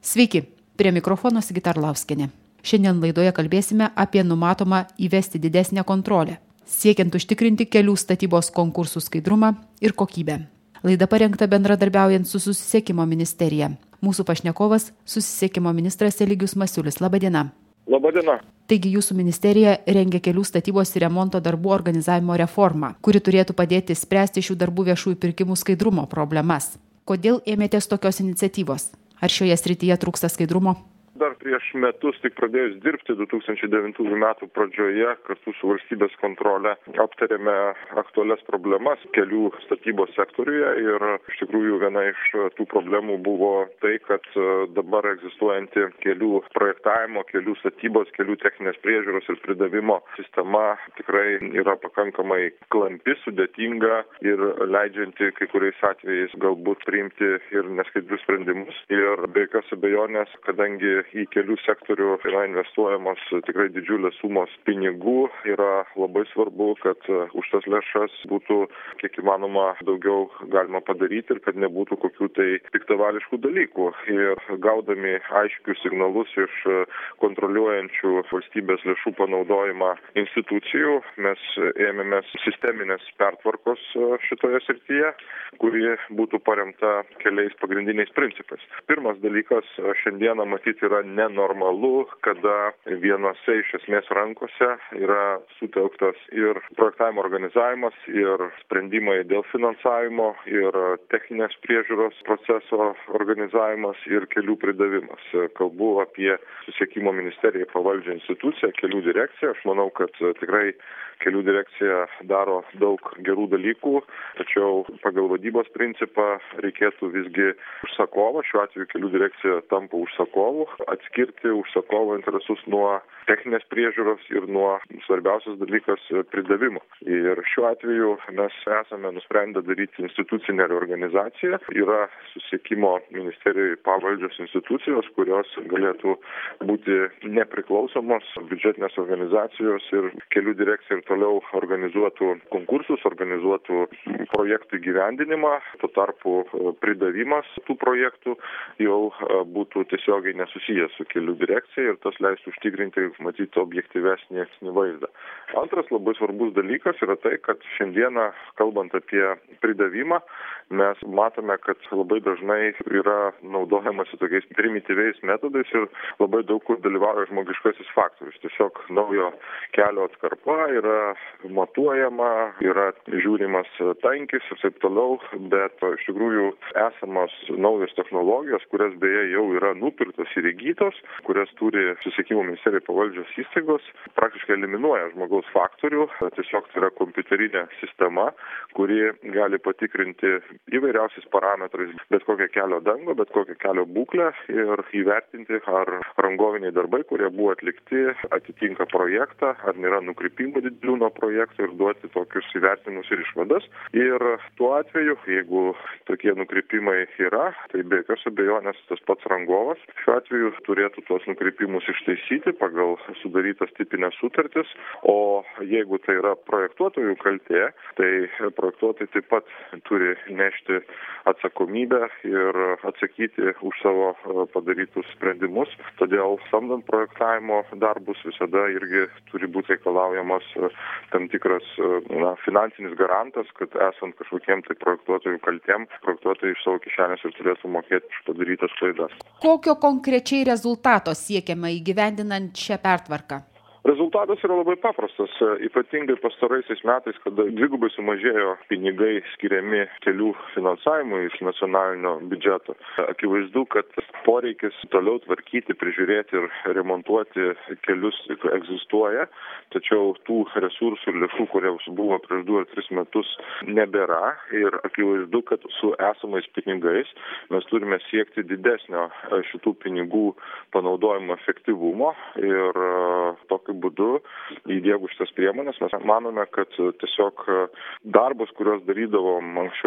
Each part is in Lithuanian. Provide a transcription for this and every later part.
Sveiki, prie mikrofono Sigita Arlauskienė. Šiandien laidoje kalbėsime apie numatomą įvesti didesnę kontrolę, siekiant užtikrinti kelių statybos konkursų skaidrumą ir kokybę. Laida parengta bendradarbiaujant su Susisiekimo ministerija. Mūsų pašnekovas Susisiekimo ministras Eligijus Masiulis. Labadiena. Labadiena. Taigi jūsų ministerija rengia kelių statybos ir remonto darbų organizavimo reformą, kuri turėtų padėti spręsti šių darbų viešųjų pirkimų skaidrumo problemas. Kodėl ėmėtės tokios iniciatyvos? Ar šioje srityje trūksta skaidrumo? Dar prieš metus tik pradėjus dirbti 2009 metų pradžioje kartu su valstybės kontrole aptarėme aktualias problemas kelių statybos sektoriuje ir iš tikrųjų viena iš tų problemų buvo tai, kad dabar egzistuojanti kelių projektavimo, kelių statybos, kelių techninės priežiūros ir pridavimo sistema tikrai yra pakankamai klampi, sudėtinga ir leidžianti kai kuriais atvejais galbūt priimti ir neskaidrius sprendimus. Ir be jokios abejonės, kadangi į kelių sektorių yra investuojamos tikrai didžiulės sumos pinigų, yra labai svarbu, kad už tas lėšas būtų kiek įmanoma daugiau galima padaryti ir kad nebūtų kokių tai piktavališkų dalykų. Ir gaudami aiškius signalus iš kontroliuojančių valstybės lėšų panaudojimą institucijų, mes ėmėmės sisteminės pertvarkos šitoje srityje, kuri būtų paremta keliais pagrindiniais principais. Pirmas dalykas šiandieną matyti yra nenormalu, kada vienose iš esmės rankose yra sutelktas ir projektavimo organizavimas, ir sprendimai dėl finansavimo, ir techninės priežiūros proceso organizavimas, ir kelių pridavimas. Kalbu apie Susisiekimo ministerijai pavaldžią instituciją, kelių direkciją. Aš manau, kad tikrai kelių direkcija daro daug gerų dalykų, tačiau pagal vadybos principą reikėtų visgi užsakovą, šiuo atveju kelių direkcija tampa užsakovu, atskirti užsakovo interesus nuo techninės priežiūros ir nuo svarbiausias dalykas pridavimo. Ir šiuo atveju mes esame nusprendę daryti institucinę reorganizaciją. Yra Susisiekimo ministerijai pavaldžios institucijos, kurios galėtų būti nepriklausomos biudžetinės organizacijos ir kelių direkcija ir toliau organizuotų konkursus, organizuotų projektų įgyvendinimą. Tuo tarpu pridavimas tų projektų jau būtų tiesiogiai nesusijęs su kelių direkcija ir tas leistų užtikrinti, matyti objektyvesnį vaizdą. Antras labai svarbus dalykas yra tai, kad šiandieną, kalbant apie pridavimą, mes matome, kad labai dažnai yra naudojamasi tokiais primityviais metodais ir labai daug kur dalyvauja žmogiškasis faktorius. Tiesiog naujo kelio atkarpa yra matuojama, yra žiūrimas tankis ir taip toliau, bet iš tikrųjų esamos naujos technologijos, kurias beje jau yra nupirktos ir įgytos, kurias turi Susisiekimo ministerijai pavaldžios įstaigos, praktiškai eliminuoja žmogaus faktorių. Tiesiog tai yra kompiuterinė sistema, kuri gali patikrinti įvairiausiais parametrais bet kokią kelio dangą, bet kokią kelio būklę ir įvertinti, ar rangoviniai darbai, kurie buvo atlikti, atitinka projektą, ar nėra nukrypimų didelių nuo projekto ir duoti tokius įvertinimus ir išvadas. Ir tuo atveju, jeigu tokie nukrypimai yra, tai be jokios abejonės tas pats rangovas šiuo atveju turėtų tuos nukrypimus ištaisyti pagal sudarytas tipinės sutartis, o jeigu tai yra projektuotojų kaltė, tai projektuotojai taip pat turi nešti atsakomybę ir atsakyti už savo padarytus sprendimus. Todėl samdant projektavimo darbus visada irgi turi būti reikalaujamas tam tikras finansinis garantas, kad esant kažkokiem tai projektuotojų kaltėm, projektuotojai iš savo kišenės ir turėtų mokėti už padarytas klaidas. Kokio konkrečiai rezultato siekiama įgyvendinant šią pertvarką? Rezultatas yra labai paprastas, ypatingai pastaraisiais metais, kada dvigubai sumažėjo pinigai skiriami kelių finansavimui iš nacionalinio biudžeto. Akivaizdu, kad poreikis toliau tvarkyti, prižiūrėti ir remontuoti kelius egzistuoja, tačiau tų resursų ir lėšų, kurios buvo prieš 2 ar 3 metus, nebėra ir akivaizdu, kad su esamais pinigais mes turime siekti didesnio šitų pinigų panaudojimo efektyvumo ir tokiu būdu įdiegus šitas priemonės mes manome, kad tiesiog darbus, kuriuos darydavo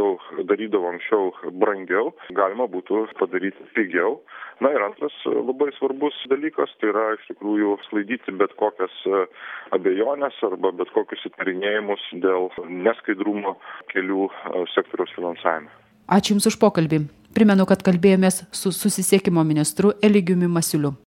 anksčiau brangiau, galima būtų padaryti pigiau. Na ir antras labai svarbus dalykas, tai yra iš tikrųjų sklaidyti bet kokias abejonės arba bet kokius įtarinėjimus dėl neskaidrumo kelių sektoriaus finansavime. Ačiū Jums už pokalbį. Primenu, kad kalbėjomės su susisiekimo ministru Eligijumi Masiuliu.